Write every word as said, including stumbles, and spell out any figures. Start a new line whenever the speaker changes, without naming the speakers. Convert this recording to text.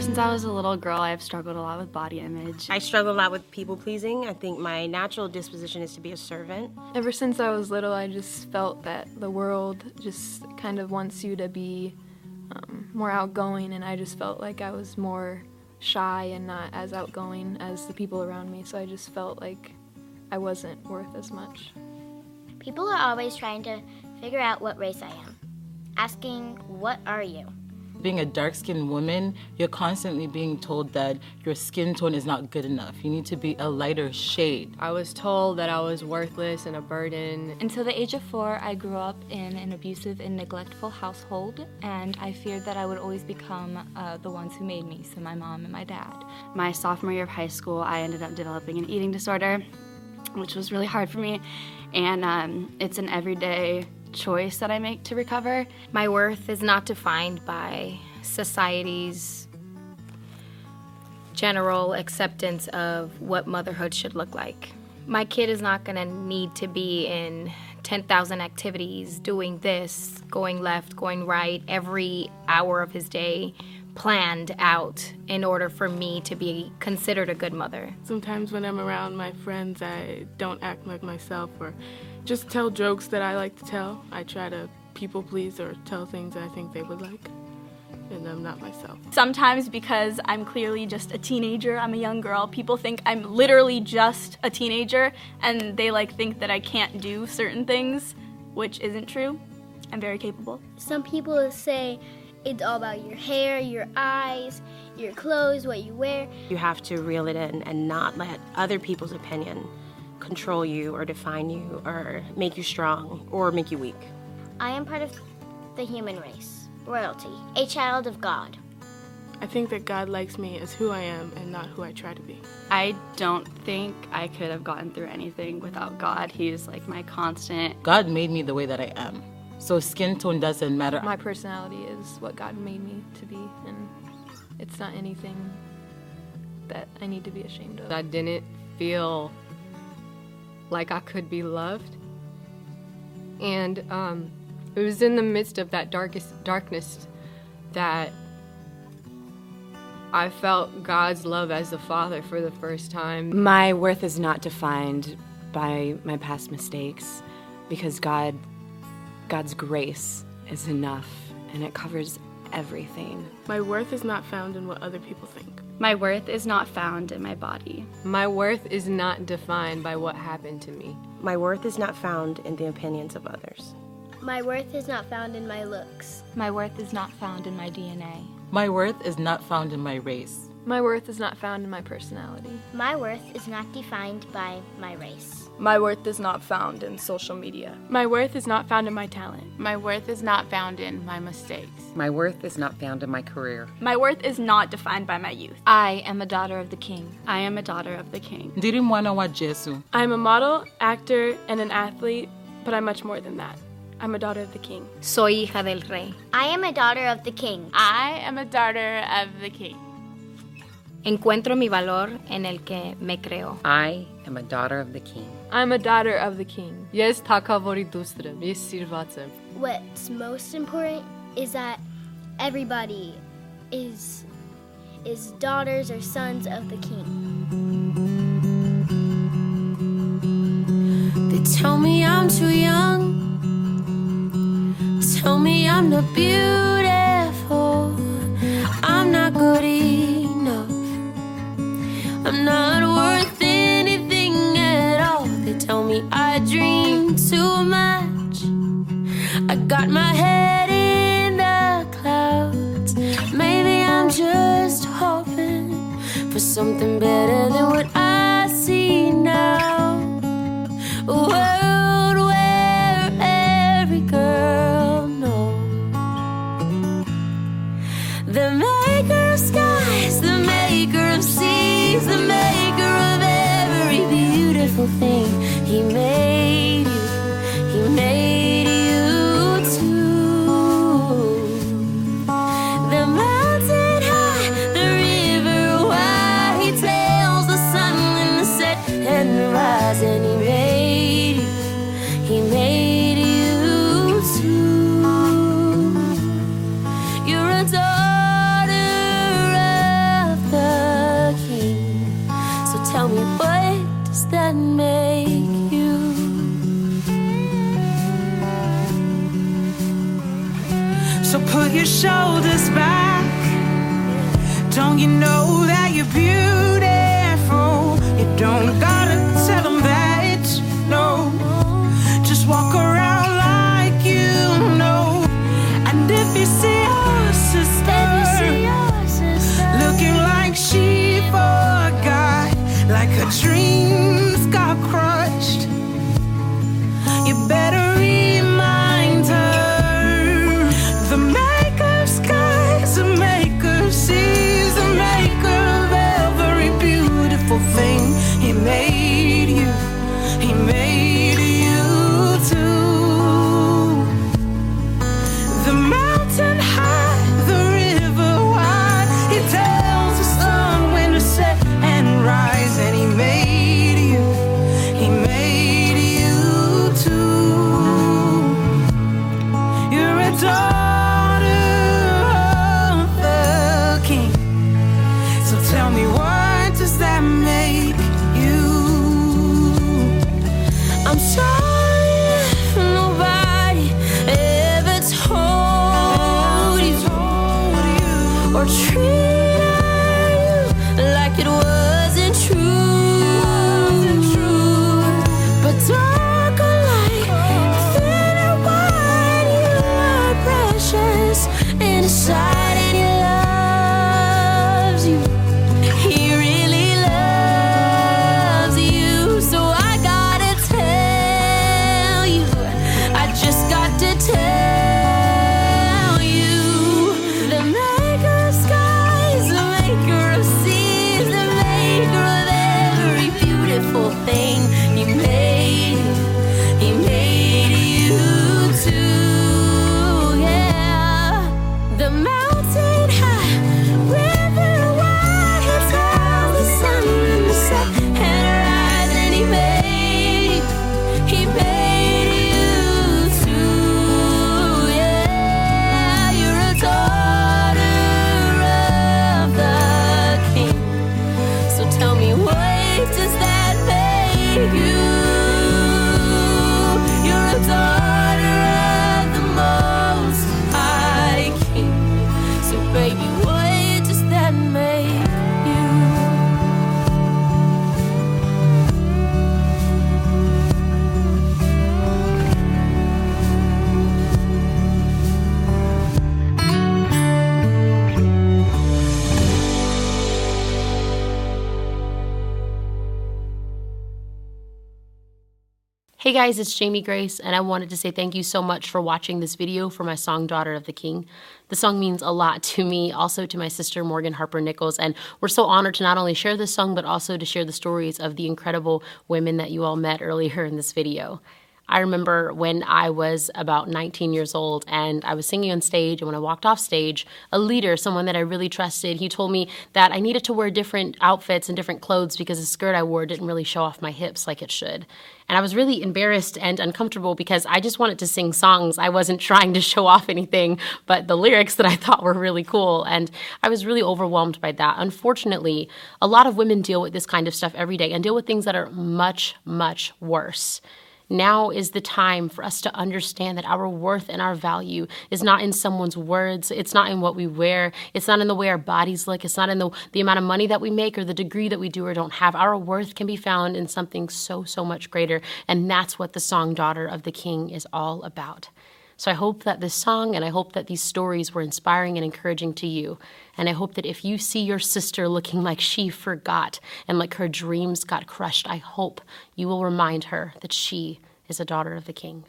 since I was a little girl, I've struggled a lot with body image.
I struggle a lot with people-pleasing. I think my natural disposition is to be a servant.
Ever since I was little, I just felt that the world just kind of wants you to be um, more outgoing, and I just felt like I was more shy and not as outgoing as the people around me, so I just felt like I wasn't worth as much.
People are always trying to figure out what race I am, asking, what are you?
Being a dark-skinned woman, you're constantly being told that your skin tone is not good enough. You need to be a lighter shade.
I was told that I was worthless and a burden.
Until the age of four, I grew up in an abusive and neglectful household, and I feared that I would always become uh, the ones who made me, so my mom and my dad.
My sophomore year of high school, I ended up developing an eating disorder, which was really hard for me, and um, it's an everyday choice that I make to recover.
My worth is not defined by society's general acceptance of what motherhood should look like. My kid is not gonna need to be in ten thousand activities, doing this, going left, going right, every hour of his day planned out in order for me to be considered a good mother.
Sometimes when I'm around my friends, I don't act like myself or just tell jokes that I like to tell. I try to people please or tell things that I think they would like, and I'm not myself.
Sometimes because I'm clearly just a teenager, I'm a young girl, people think I'm literally just a teenager, and they like think that I can't do certain things, which isn't true. I'm very capable.
Some people say it's all about your hair, your eyes, your clothes, what you wear.
You have to reel it in and not let other people's opinion control you or define you or make you strong or make you weak.
I am part of the human race, royalty, a child of God.
I think that God likes me as who I am and not who I try to be.
I don't think I could have gotten through anything without God. He is like my constant.
God made me the way that I am, so skin tone doesn't matter.
My personality is what God made me to be, and it's not anything that I need to be ashamed of.
I didn't feel like I could be loved, and um, it was in the midst of that darkest darkness that I felt God's love as a father for the first time.
My worth is not defined by my past mistakes, because God, God's grace is enough, and it covers everything.
My worth is not found in what other people think.
My worth is not found in my body.
My worth is not defined by what happened to me.
My worth is not found in the opinions of others.
My worth is not found in my looks.
My worth is not found in my D N A.
My worth is not found in my race.
My worth is not found in my personality.
My worth is not defined by my race.
My worth is not found in social media.
My worth is not found in my talent.
My worth is not found in my mistakes.
My worth is not found in my career.
My worth is not defined by my youth.
I am a daughter of the King.
I am a daughter of the King.
Ndiri mwana wa Jesu.
I'm a model, actor, and an athlete, but I'm much more than that. I'm a daughter of the King.
Soy hija del rey.
I am a daughter of the King.
I am a daughter of the King.
Encuentro mi valor en el que me creo.
I am a daughter of the King.
I'm a daughter of the King.
Yes, takavori dustrem, yes sirvatsem.
What's most important is that everybody is is daughters or sons of the King.
They tell me I'm too young. Tell me I'm not beautiful. I'm not good enough. I'm not worth anything at all. They tell me I dream too much. I got my head in the clouds. Maybe I'm just hoping for something better than what I see now. A world where every girl knows the maker of skies, the maker of seas, the maker of every beautiful thing. He made you, he made you too. The mountain high, the river wide, he tells the sun when to set and the rise, and he made you, he made you too. You're a daughter tell me, what does that make you?
So put your shoulders back. Don't you know that you're beautiful? You don't gotta tell them that, no. Just walk around like you know. And if you see your sister looking like she forgot, like her dreams got crushed, you better remind her the maker of skies, the maker of seas, the maker of every beautiful thing. He made you, he made you too. The mountain high, the river wide, he tells the sun when to set and rise. And he made you, he made you too. You're a daughter of the King. So tell me, what does that make you?
I'm sorry if nobody ever told you or treated you like it wasn't true. But dark or light, thin or wide, you are precious in His sight, and He loves you. He really loves you. So I gotta tell you, I just got to tell you, the maker of skies, the maker of seas, the maker of every beautiful thing. He made, he made you too, yeah. The mountain high, river wide, He tells the sun and the set and rise, and He made you, He made you too, yeah. You're a daughter of the King. So tell me, what does that make you? You're a daughter of the Most High King. So baby, what does that make you?
Hey guys, it's Jamie Grace, and I wanted to say thank you so much for watching this video for my song, Daughter of the King. The song means a lot to me, also to my sister, Morgan Harper Nichols, and we're so honored to not only share this song, but also to share the stories of the incredible women that you all met earlier in this video. I remember when I was about nineteen years old and I was singing on stage, and when I walked off stage, a leader, someone that I really trusted, he told me that I needed to wear different outfits and different clothes because the skirt I wore didn't really show off my hips like it should. And I was really embarrassed and uncomfortable because I just wanted to sing songs. I wasn't trying to show off anything but the lyrics that I thought were really cool. And I was really overwhelmed by that. Unfortunately, a lot of women deal with this kind of stuff every day and deal with things that are much, much worse. Now is the time for us to understand that our worth and our value is not in someone's words. It's not in what we wear. It's not in the way our bodies look. It's not in the, the amount of money that we make or the degree that we do or don't have. Our worth can be found in something so, so much greater. And that's what the song Daughter of the King is all about. So I hope that this song and I hope that these stories were inspiring and encouraging to you. And I hope that if you see your sister looking like she forgot and like her dreams got crushed, I hope you will remind her that she is a daughter of the King.